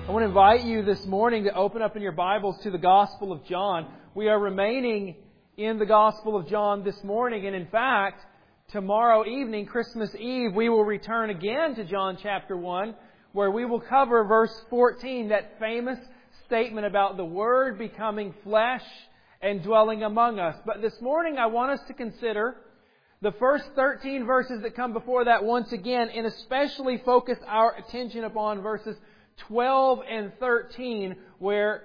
I want to invite you this morning to open up in your Bibles to the Gospel of John. We are remaining in the Gospel of John this morning, and in fact, tomorrow evening, Christmas Eve, we will return again to John chapter 1, where we will cover verse 14, that famous statement about the Word becoming flesh and dwelling among us. But this morning, I want us to consider the first 13 verses that come before that once again, and especially focus our attention upon verses 12 and 13, where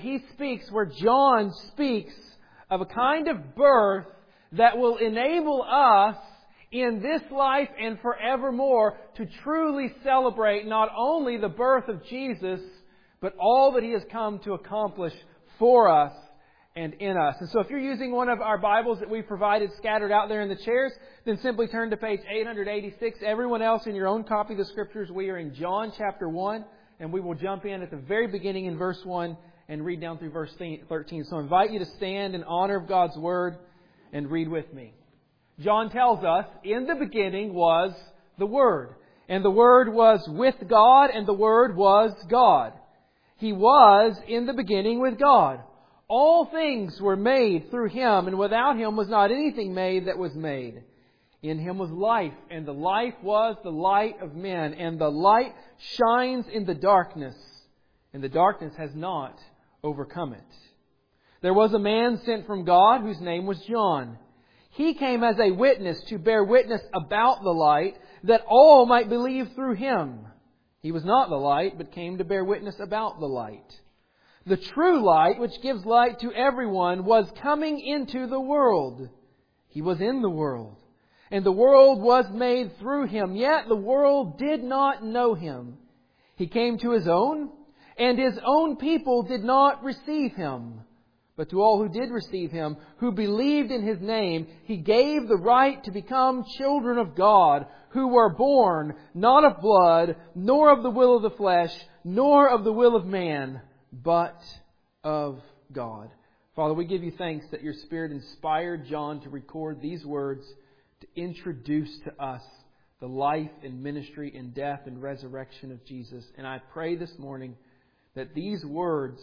John speaks of a kind of birth that will enable us in this life and forevermore to truly celebrate not only the birth of Jesus, but all that He has come to accomplish for us and in us. And so if you're using one of our Bibles that we've provided scattered out there in the chairs, then simply turn to page 886. Everyone else in your own copy of the Scriptures, we are in John chapter 1. And we will jump in at the very beginning in verse 1 and read down through verse 13. So I invite you to stand in honor of God's Word and read with me. John tells us, in the beginning was the Word. And the Word was with God, and the Word was God. He was in the beginning with God. All things were made through Him, and without Him was not anything made that was made. In Him was life, and the life was the light of men. And the light shines in the darkness, and the darkness has not overcome it. There was a man sent from God whose name was John. He came as a witness to bear witness about the light, that all might believe through him. He was not the light, but came to bear witness about the light. The true light, which gives light to everyone, was coming into the world. He was in the world, and the world was made through Him, yet the world did not know Him. He came to His own, and His own people did not receive Him. But to all who did receive Him, who believed in His name, He gave the right to become children of God, who were born not of blood, nor of the will of the flesh, nor of the will of man, but of God. Father, we give You thanks that Your Spirit inspired John to record these words, to introduce to us the life and ministry and death and resurrection of Jesus. And I pray this morning that these words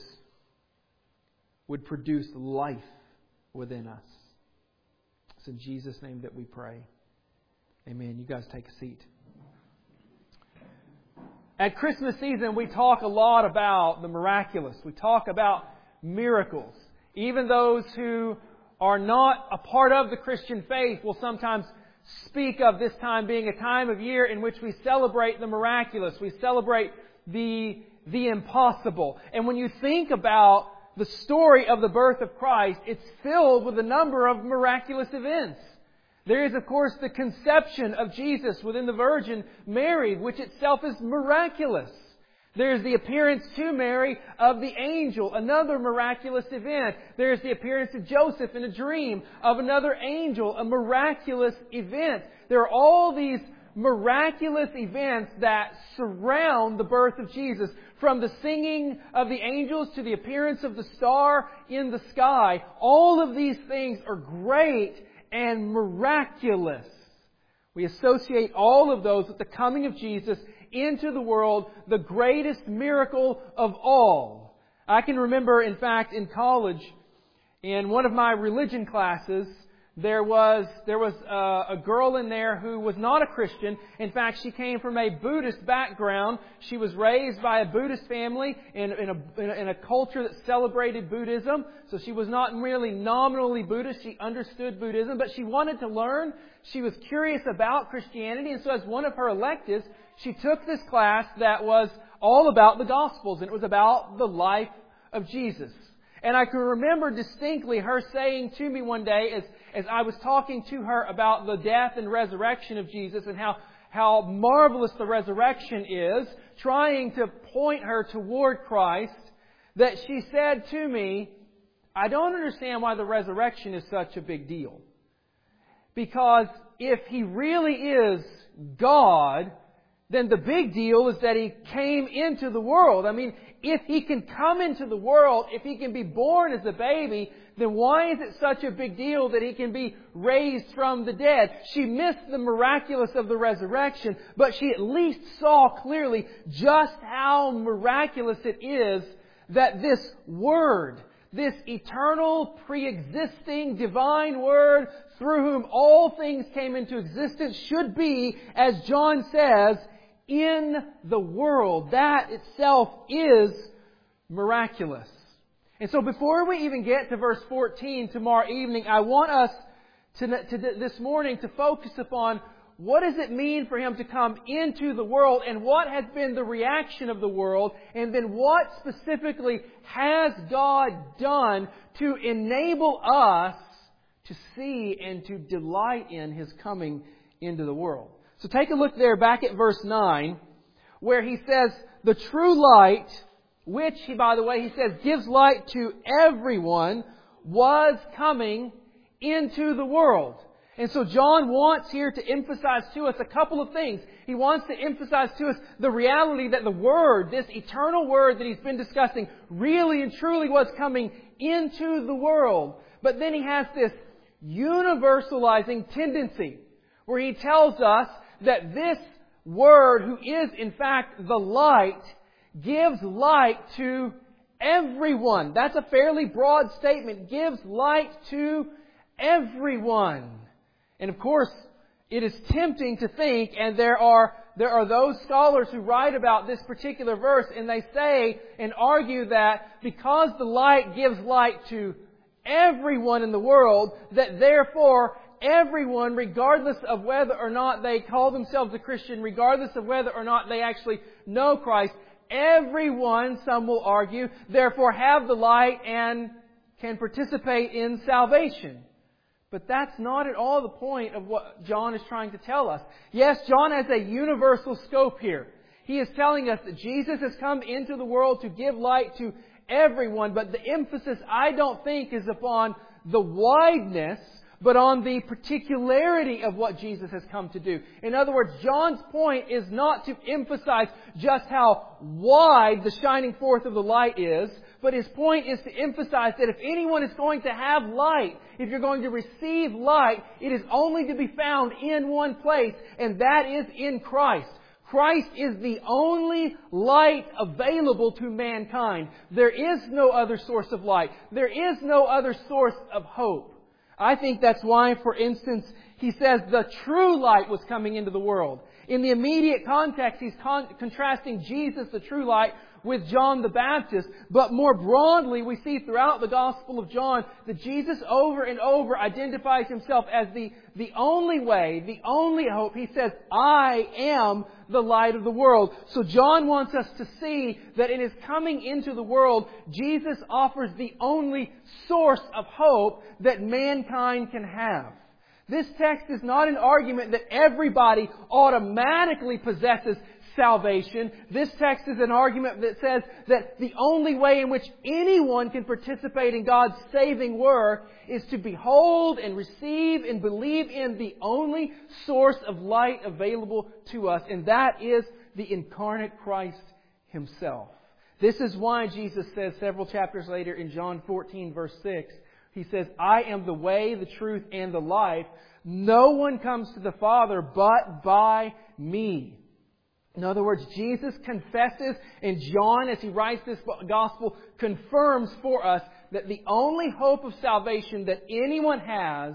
would produce life within us. It's in Jesus' name that we pray. Amen. You guys take a seat. At Christmas season, we talk a lot about the miraculous. We talk about miracles. Even those who are not a part of the Christian faith will sometimes speak of this time being a time of year in which we celebrate the miraculous. We celebrate the impossible. And when you think about the story of the birth of Christ, it's filled with a number of miraculous events. There is, of course, the conception of Jesus within the Virgin Mary, which itself is miraculous. There's the appearance to Mary of the angel, another miraculous event. There's the appearance to Joseph in a dream of another angel, a miraculous event. There are all these miraculous events that surround the birth of Jesus. From the singing of the angels to the appearance of the star in the sky, all of these things are great and miraculous. We associate all of those with the coming of Jesus into the world, the greatest miracle of all. I can remember, in fact, in college, in one of my religion classes, there was a girl in there who was not a Christian. In fact, she came from a Buddhist background. She was raised by a Buddhist family in a culture that celebrated Buddhism. So she was not merely nominally Buddhist. She understood Buddhism, but she wanted to learn. She was curious about Christianity, and so as one of her electives, she took this class that was all about the Gospels, and it was about the life of Jesus. And I can remember distinctly her saying to me one day, as I was talking to her about the death and resurrection of Jesus and how marvelous the resurrection is, trying to point her toward Christ, that she said to me, I don't understand why the resurrection is such a big deal. Because if He really is God, then the big deal is that He came into the world. I mean, if He can come into the world, if He can be born as a baby, then why is it such a big deal that He can be raised from the dead? She missed the miraculous of the resurrection, but she at least saw clearly just how miraculous it is that this Word, this eternal, pre-existing, divine Word, through whom all things came into existence, should be, as John says, in the world. That itself is miraculous. And so before we even get to verse 14 tomorrow evening, I want us this morning to focus upon what does it mean for Him to come into the world, and what has been the reaction of the world, and then what specifically has God done to enable us to see and to delight in His coming into the world. So take a look there back at verse 9, where He says, the true light, which, by the way, He says, gives light to everyone, was coming into the world. And so John wants here to emphasize to us a couple of things. He wants to emphasize to us the reality that the Word, this eternal Word that He's been discussing, really and truly was coming into the world. But then He has this universalizing tendency, where He tells us that this Word, who is in fact the light, gives light to everyone. That's a fairly broad statement. Gives light to everyone. And of course, it is tempting to think, and there are those scholars who write about this particular verse, and they say and argue that because the light gives light to everyone in the world, that therefore everyone, regardless of whether or not they call themselves a Christian, regardless of whether or not they actually know Christ, everyone, some will argue, therefore have the light and can participate in salvation. But that's not at all the point of what John is trying to tell us. Yes, John has a universal scope here. He is telling us that Jesus has come into the world to give light to everyone, but the emphasis, I don't think, is upon the wideness, but on the particularity of what Jesus has come to do. In other words, John's point is not to emphasize just how wide the shining forth of the light is, but his point is to emphasize that if anyone is going to have light, if you're going to receive light, it is only to be found in one place, and that is in Christ. Christ is the only light available to mankind. There is no other source of light. There is no other source of hope. I think that's why, for instance, he says the true light was coming into the world. In the immediate context, he's contrasting Jesus, the true light, with John the Baptist. But more broadly, we see throughout the Gospel of John that Jesus over and over identifies Himself as the only way, the only hope. He says, I am the light of the world. So John wants us to see that in His coming into the world, Jesus offers the only source of hope that mankind can have. This text is not an argument that everybody automatically possesses salvation. This text is an argument that says that the only way in which anyone can participate in God's saving work is to behold and receive and believe in the only source of light available to us, and that is the incarnate Christ Himself. This is why Jesus says several chapters later in John 14, verse 6, He says, I am the way, the truth, and the life. No one comes to the Father but by me. In other words, Jesus confesses, and John, as he writes this gospel, confirms for us that the only hope of salvation that anyone has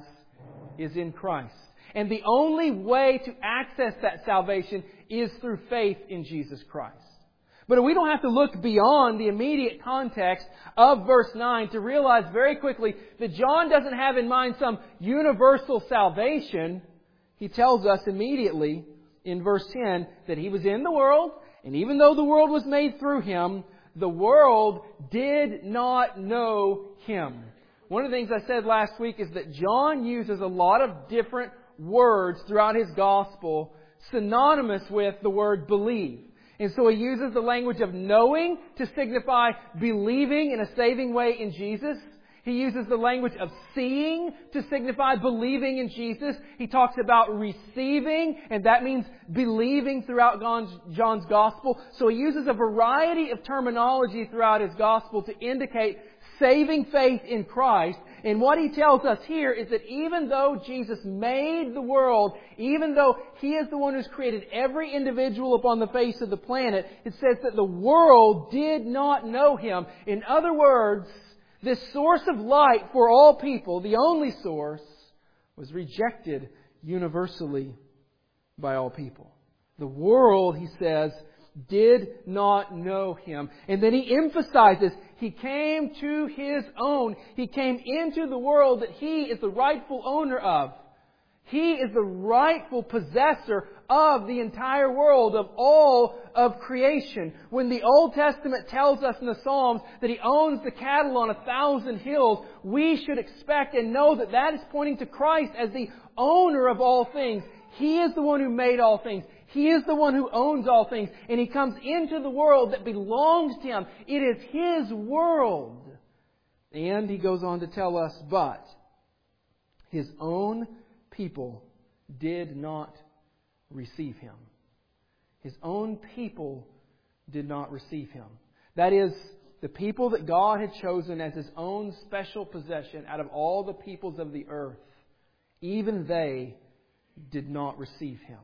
is in Christ. And the only way to access that salvation is through faith in Jesus Christ. But we don't have to look beyond the immediate context of verse 9 to realize very quickly that John doesn't have in mind some universal salvation. He tells us immediately in verse 10 that He was in the world, and even though the world was made through Him, the world did not know Him. One of the things I said last week is that John uses a lot of different words throughout his gospel synonymous with the word believe. And so he uses the language of knowing to signify believing in a saving way in Jesus. He uses the language of seeing to signify believing in Jesus. He talks about receiving, and that means believing throughout John's Gospel. So he uses a variety of terminology throughout his Gospel to indicate saving faith in Christ. And what he tells us here is that even though Jesus made the world, even though He is the one who's created every individual upon the face of the planet, it says that the world did not know Him. In other words, this source of light for all people, the only source, was rejected universally by all people. The world, he says, did not know Him. And then he emphasizes, He came to His own. He came into the world that He is the rightful owner of. He is the rightful possessor of the entire world, of all of creation. When the Old Testament tells us in the Psalms that He owns the cattle on 1,000 hills, we should expect and know that that is pointing to Christ as the owner of all things. He is the one who made all things. He is the one who owns all things. And He comes into the world that belongs to Him. It is His world. And He goes on to tell us, but His own people did not receive Him. His own people did not receive Him. That is, the people that God had chosen as His own special possession out of all the peoples of the earth, even they did not receive Him.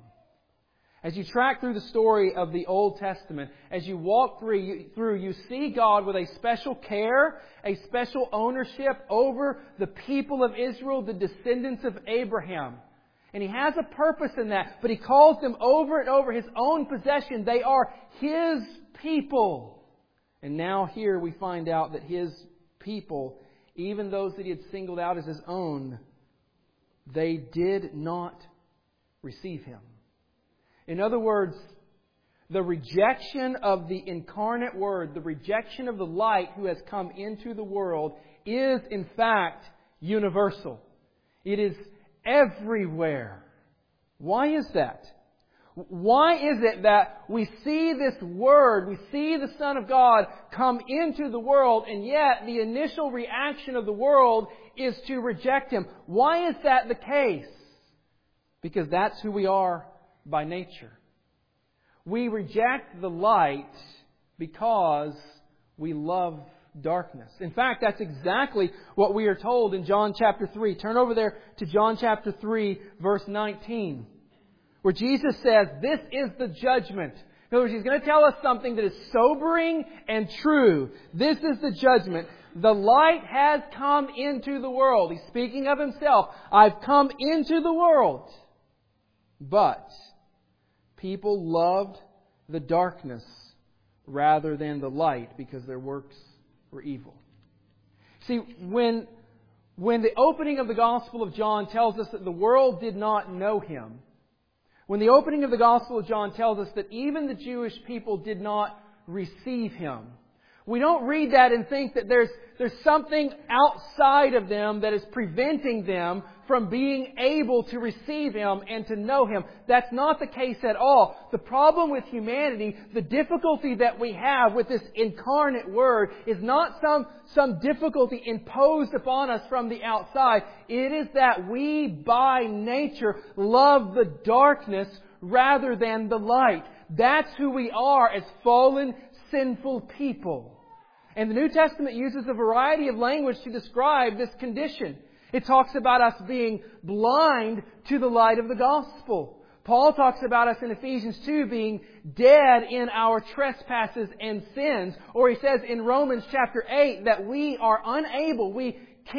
As you track through the story of the Old Testament, as you walk through, you see God with a special care, a special ownership over the people of Israel, the descendants of Abraham. And He has a purpose in that, but He calls them over and over His own possession. They are His people. And now here we find out that His people, even those that He had singled out as His own, they did not receive Him. In other words, the rejection of the incarnate Word, the rejection of the light who has come into the world is in fact universal. It is everywhere. Why is that? Why is it that we see this Word, we see the Son of God come into the world, and yet the initial reaction of the world is to reject Him? Why is that the case? Because that's who we are by nature. We reject the light because we love darkness. In fact, that's exactly what we are told in John chapter 3. Turn over there to John chapter 3, verse 19, where Jesus says, this is the judgment. In other words, He's going to tell us something that is sobering and true. This is the judgment. The light has come into the world. He's speaking of Himself. I've come into the world. But people loved the darkness rather than the light because their works were evil. See, when the opening of the Gospel of John tells us that the world did not know Him, when the opening of the Gospel of John tells us that even the Jewish people did not receive Him, we don't read that and think that there's something outside of them that is preventing them from being able to receive Him and to know Him. That's not the case at all. The problem with humanity, the difficulty that we have with this incarnate Word, is not some difficulty imposed upon us from the outside. It is that we, by nature, love the darkness rather than the light. That's who we are as fallen, sinful people. And the New Testament uses a variety of language to describe this condition. It talks about us being blind to the light of the gospel. Paul talks about us in Ephesians 2 being dead in our trespasses and sins. Or he says in Romans chapter 8 that we are unable, we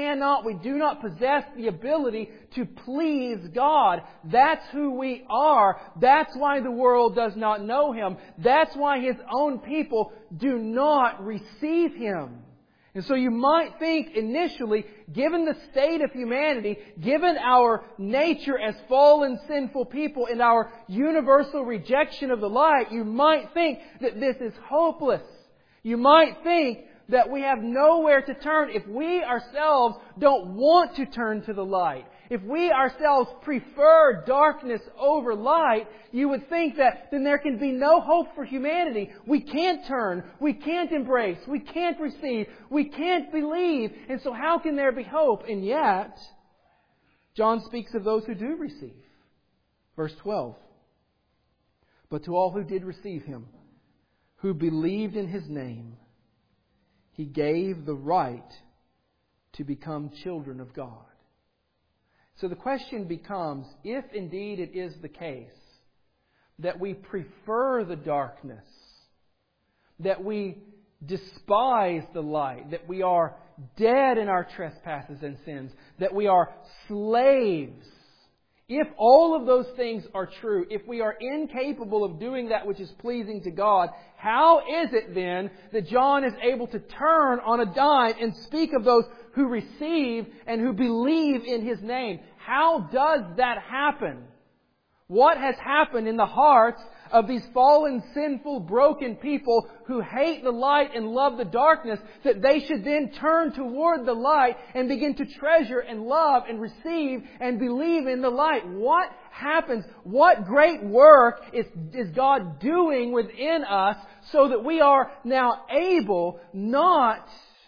do not possess the ability to please God. That's who we are. That's why the world does not know Him. That's why His own people do not receive Him. And so you might think initially, given the state of humanity, given our nature as fallen, sinful people and our universal rejection of the light, you might think that this is hopeless. You might think that we have nowhere to turn if we ourselves don't want to turn to the light. If we ourselves prefer darkness over light, you would think that then there can be no hope for humanity. We can't turn. We can't embrace. We can't receive. We can't believe. And so how can there be hope? And yet, John speaks of those who do receive. Verse 12. But to all who did receive Him, who believed in His name, He gave the right to become children of God. So the question becomes, if indeed it is the case that we prefer the darkness, that we despise the light, that we are dead in our trespasses and sins, that we are slaves, if all of those things are true, if we are incapable of doing that which is pleasing to God, how is it then that John is able to turn on a dime and speak of those who receive and who believe in His name? How does that happen? What has happened in the hearts of these fallen, sinful, broken people who hate the light and love the darkness, that they should then turn toward the light and begin to treasure and love and receive and believe in the light? What happens? What great work is God doing within us so that we are now able not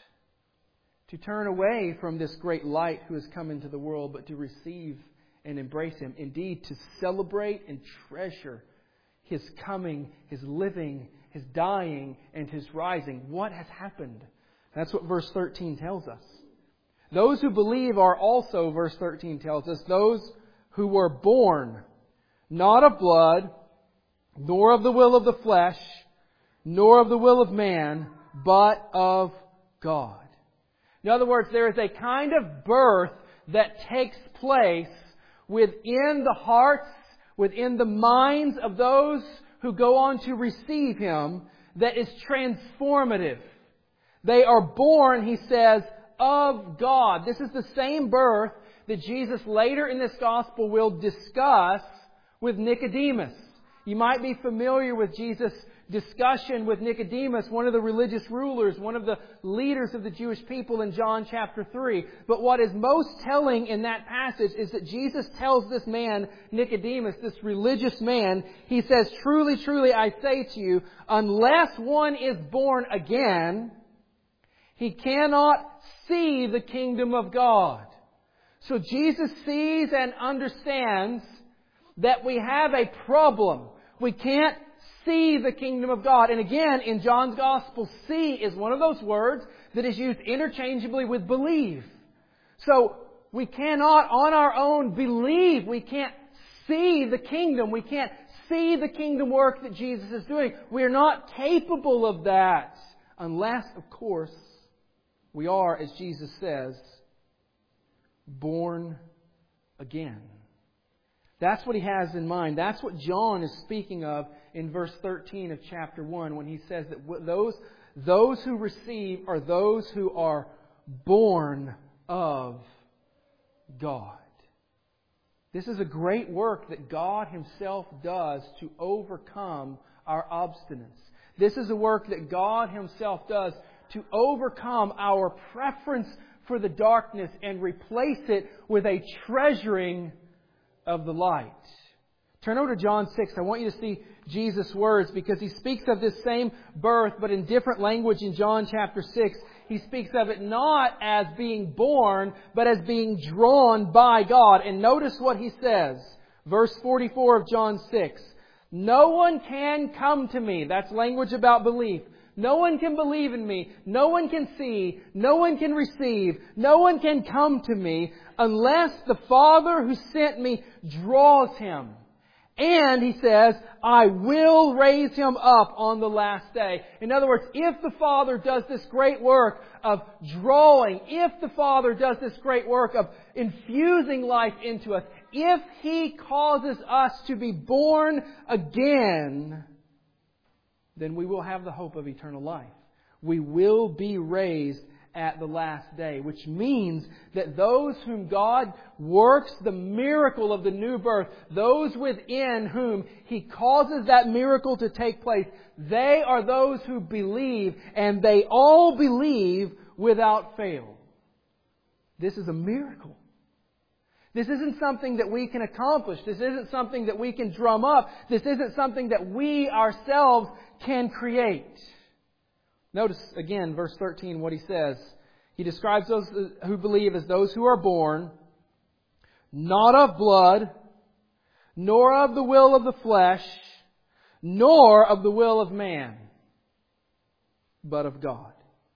to turn away from this great light who has come into the world, but to receive and embrace Him. Indeed, to celebrate and treasure His coming, His living, His dying, and His rising. What has happened? That's what verse 13 tells us. Those who believe are also, verse 13 tells us, those who were born, not of blood, nor of the will of the flesh, nor of the will of man, but of God. In other words, there is a kind of birth that takes place within the hearts, within the minds of those who go on to receive Him, that is transformative. They are born, he says, of God. This is the same birth that Jesus later in this Gospel will discuss with Nicodemus. You might be familiar with Jesus' discussion with Nicodemus, one of the religious rulers, one of the leaders of the Jewish people in John chapter 3. But what is most telling in that passage is that Jesus tells this man, Nicodemus, this religious man, He says, "Truly, truly, I say to you, unless one is born again, he cannot see the kingdom of God." So Jesus sees and understands that we have a problem. We can't see the kingdom of God. And again, in John's Gospel, see is one of those words that is used interchangeably with believe. So we cannot on our own believe. We can't see the kingdom. We can't see the kingdom work that Jesus is doing. We are not capable of that unless, of course, we are, as Jesus says, born again. That's what He has in mind. That's what John is speaking of in verse 13 of chapter 1 when he says that those who receive are those who are born of God. This is a great work that God Himself does to overcome our obstinance. This is a work that God Himself does to overcome our preference for the darkness and replace it with a treasuring of the light. Turn over to John 6. I want you to see Jesus' words because He speaks of this same birth but in different language in John chapter 6. He speaks of it not as being born but as being drawn by God. And notice what He says. Verse 44 of John 6. No one can come to me. That's language about belief. No one can believe in me. No one can see. No one can receive. No one can come to me unless the Father who sent me draws him. And He says, I will raise him up on the last day. In other words, if the Father does this great work of drawing, if the Father does this great work of infusing life into us, if He causes us to be born again, then we will have the hope of eternal life. We will be raised at the last day, which means that those whom God works the miracle of the new birth, those within whom He causes that miracle to take place, they are those who believe, and they all believe without fail. This is a miracle. This isn't something that we can accomplish. This isn't something that we can drum up. This isn't something that we ourselves can create. Notice again, verse 13, what he says. He describes those who believe as those who are born, not of blood, nor of the will of the flesh, nor of the will of man, but of God.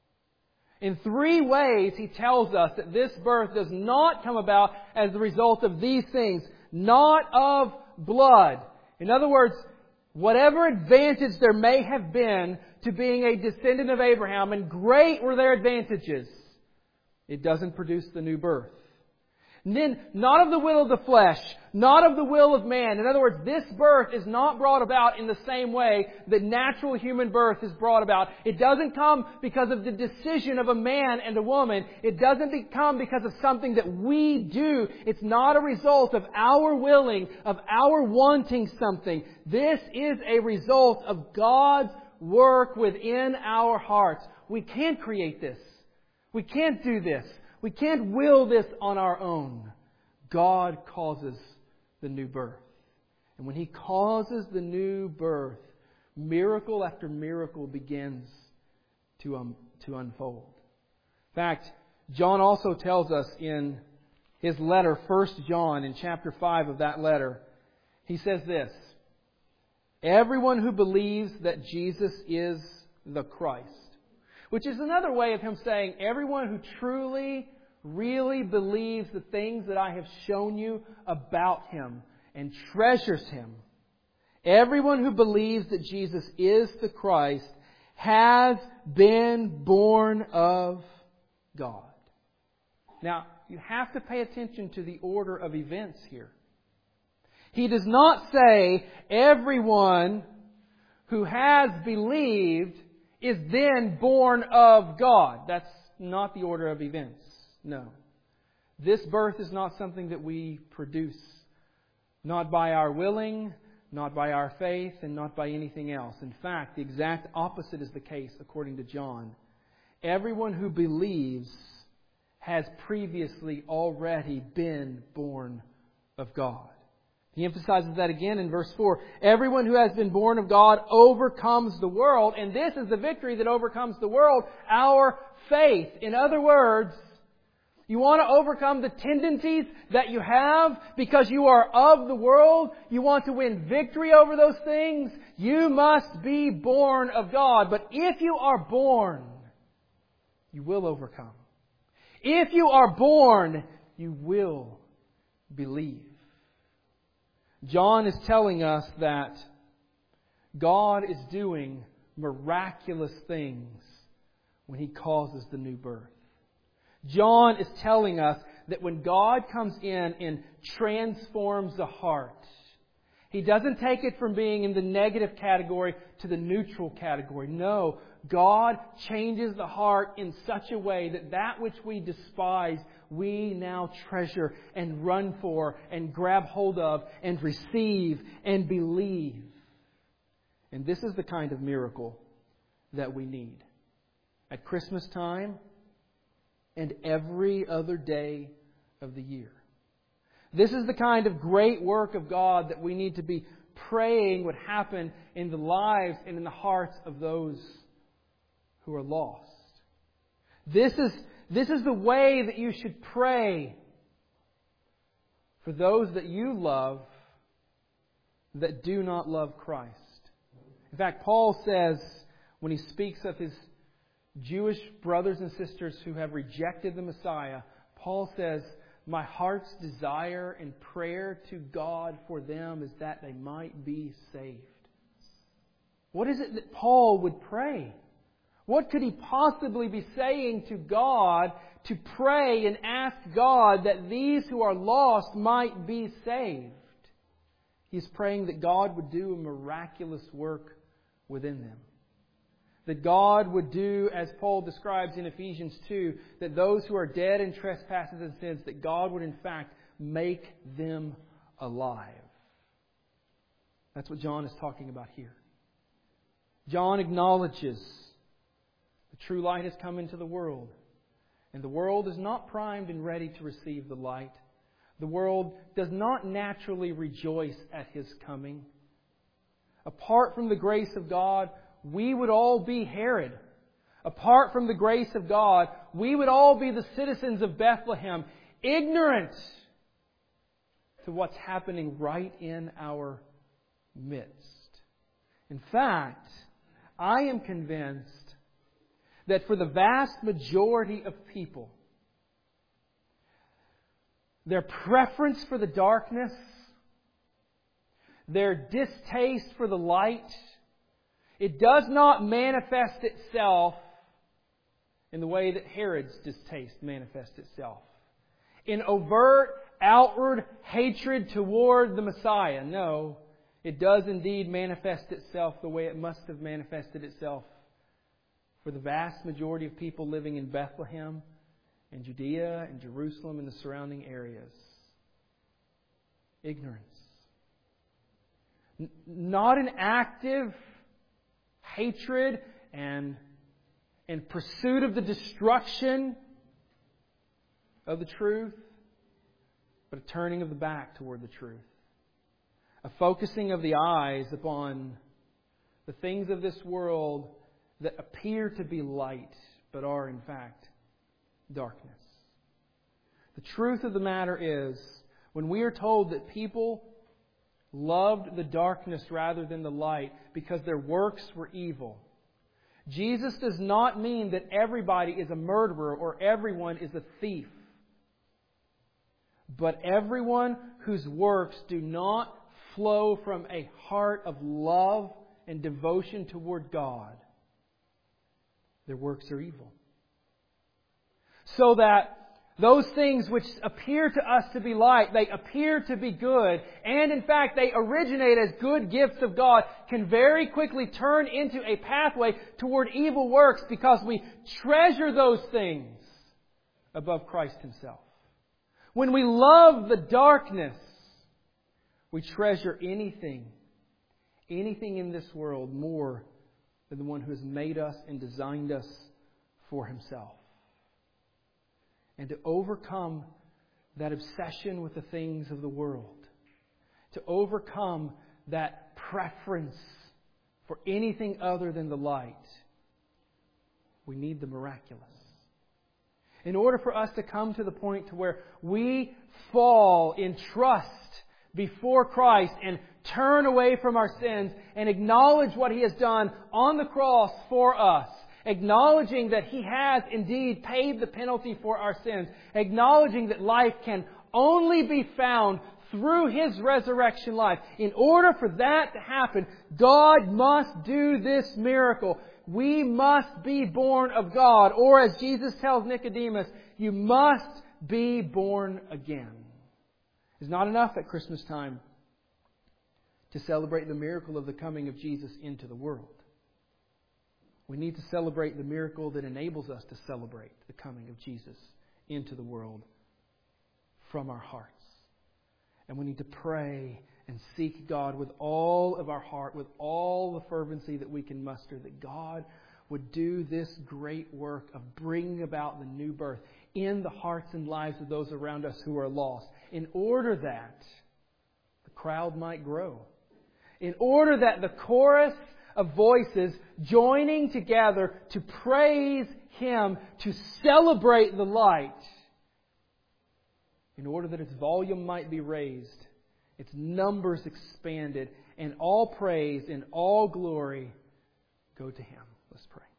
In 3 ways, he tells us that this birth does not come about as the result of these things. Not of blood. In other words, whatever advantage there may have been to being a descendant of Abraham, and great were their advantages, it doesn't produce the new birth. And then, not of the will of the flesh, not of the will of man. In other words, this birth is not brought about in the same way that natural human birth is brought about. It doesn't come because of the decision of a man and a woman. It doesn't come because of something that we do. It's not a result of our willing, of our wanting something. This is a result of God's work within our hearts. We can't create this. We can't do this. We can't will this on our own. God causes the new birth. And when He causes the new birth, miracle after miracle begins to unfold. In fact, John also tells us in his letter, 1 John, in chapter 5 of that letter, he says this: everyone who believes that Jesus is the Christ. Which is another way of him saying, everyone who truly, really believes the things that I have shown you about Him and treasures Him. Everyone who believes that Jesus is the Christ has been born of God. Now, you have to pay attention to the order of events here. He does not say everyone who has believed is then born of God. That's not the order of events. No. This birth is not something that we produce. Not by our willing, not by our faith, and not by anything else. In fact, the exact opposite is the case according to John. Everyone who believes has previously already been born of God. He emphasizes that again in verse 4. Everyone who has been born of God overcomes the world. And this is the victory that overcomes the world, our faith. In other words, you want to overcome the tendencies that you have because you are of the world. You want to win victory over those things. You must be born of God. But if you are born, you will overcome. If you are born, you will believe. John is telling us that God is doing miraculous things when He causes the new birth. John is telling us that when God comes in and transforms the heart, He doesn't take it from being in the negative category to the neutral category. No, God changes the heart in such a way that that which we despise, we now treasure and run for and grab hold of and receive and believe. And this is the kind of miracle that we need at Christmas time and every other day of the year. This is the kind of great work of God that we need to be praying would happen in the lives and in the hearts of those who are lost. This is the way that you should pray for those that you love that do not love Christ. In fact, Paul says, when he speaks of his Jewish brothers and sisters who have rejected the Messiah, Paul says, my heart's desire and prayer to God for them is that they might be saved. What is it that Paul would pray? What could he possibly be saying to God to pray and ask God that these who are lost might be saved? He's praying that God would do a miraculous work within them. That God would do, as Paul describes in Ephesians 2, that those who are dead in trespasses and sins, that God would in fact make them alive. That's what John is talking about here. John acknowledges the true light has come into the world, and the world is not primed and ready to receive the light. The world does not naturally rejoice at His coming. Apart from the grace of God, we would all be Herod. Apart from the grace of God, we would all be the citizens of Bethlehem, ignorant to what's happening right in our midst. In fact, I am convinced that for the vast majority of people, their preference for the darkness, their distaste for the light, it does not manifest itself in the way that Herod's distaste manifests itself. In overt, outward hatred toward the Messiah. No, it does indeed manifest itself the way it must have manifested itself for the vast majority of people living in Bethlehem and Judea and Jerusalem and the surrounding areas. Ignorance. Not an active hatred and pursuit of the destruction of the truth, but a turning of the back toward the truth. A focusing of the eyes upon the things of this world that appear to be light, but are in fact darkness. The truth of the matter is, when we are told that people loved the darkness rather than the light because their works were evil, Jesus does not mean that everybody is a murderer or everyone is a thief. But everyone whose works do not flow from a heart of love and devotion toward God, their works are evil. So that those things which appear to us to be light, they appear to be good, and in fact they originate as good gifts of God, can very quickly turn into a pathway toward evil works because we treasure those things above Christ Himself. When we love the darkness, we treasure anything in this world more than the One who has made us and designed us for Himself. And to overcome that obsession with the things of the world, to overcome that preference for anything other than the light, we need the miraculous. In order for us to come to the point to where we fall in trust before Christ and turn away from our sins and acknowledge what He has done on the cross for us, acknowledging that He has indeed paid the penalty for our sins, acknowledging that life can only be found through His resurrection life. In order for that to happen, God must do this miracle. We must be born of God. Or as Jesus tells Nicodemus, you must be born again. It's not enough at Christmas time to celebrate the miracle of the coming of Jesus into the world. We need to celebrate the miracle that enables us to celebrate the coming of Jesus into the world from our hearts. And we need to pray and seek God with all of our heart, with all the fervency that we can muster, that God would do this great work of bringing about the new birth in the hearts and lives of those around us who are lost, in order that the crowd might grow, in order that the chorus of voices joining together to praise Him, to celebrate the light, in order that its volume might be raised, its numbers expanded, and all praise and all glory go to Him. Let's pray.